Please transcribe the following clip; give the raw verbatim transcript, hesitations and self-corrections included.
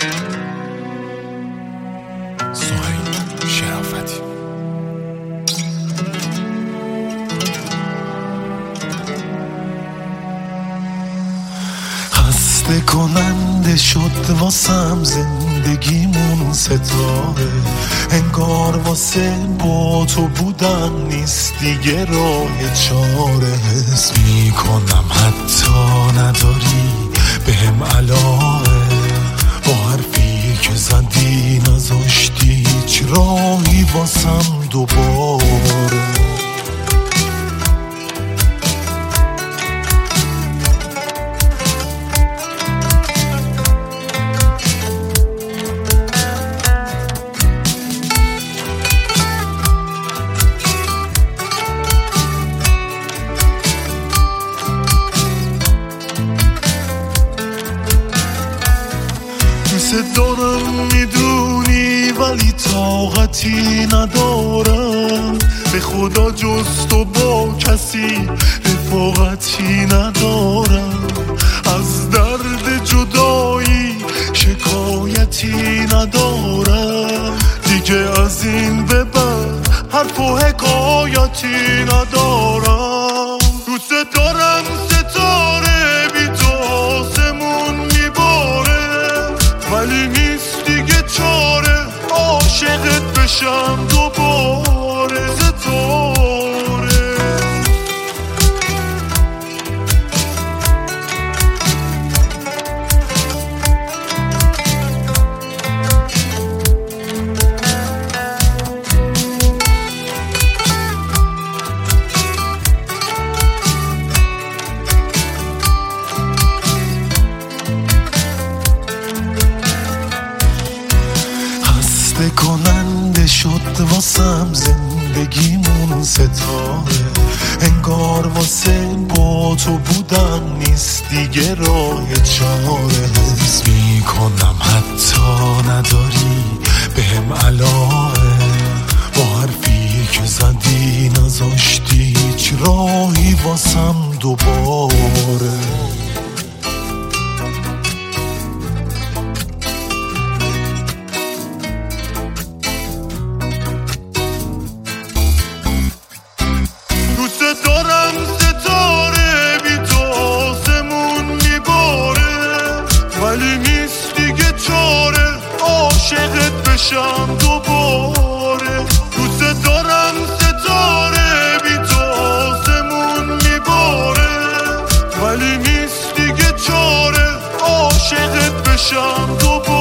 سهیل شرافتی. خسته کننده شد واسم زندگیمون ستاره، انگار واسه با تو بودن نیست دیگه راه چاره. حس میکنم حتی نداری بهم علاقه، با حرفی که زدی نذاشتی هیچ راهی واسم دوباره. دوست دارم میدونی ولی طاقتی ندارم، به خدا جز تو با کسی رفاقتی ندارم. از درد جدایی شکایتی ندارم، دیگه از این به بعد حرف و حکایتی ندارم. دوست دارم ستاره بی تو آسمون میباره، ولی نیست دیگه چاره عاشقت بشم دوباره. ستاره خسته کننده شد واسم زندگیمون ستاره، انگار واسه با تو بودن نیست دیگه راه چاره. حس میکنم حتی نداری بهم علاقه، با حرفی که زدی نذاشتی هیچ راهی واسم دوباره. دارم ستاره بی تو آسمون میباره، ولی نیست دیگه چاره عاشقت بشم دوباره. دوست دارم ستاره بی تو آسمون میباره، ولی نیست دیگه چاره عاشقت بشم دوباره.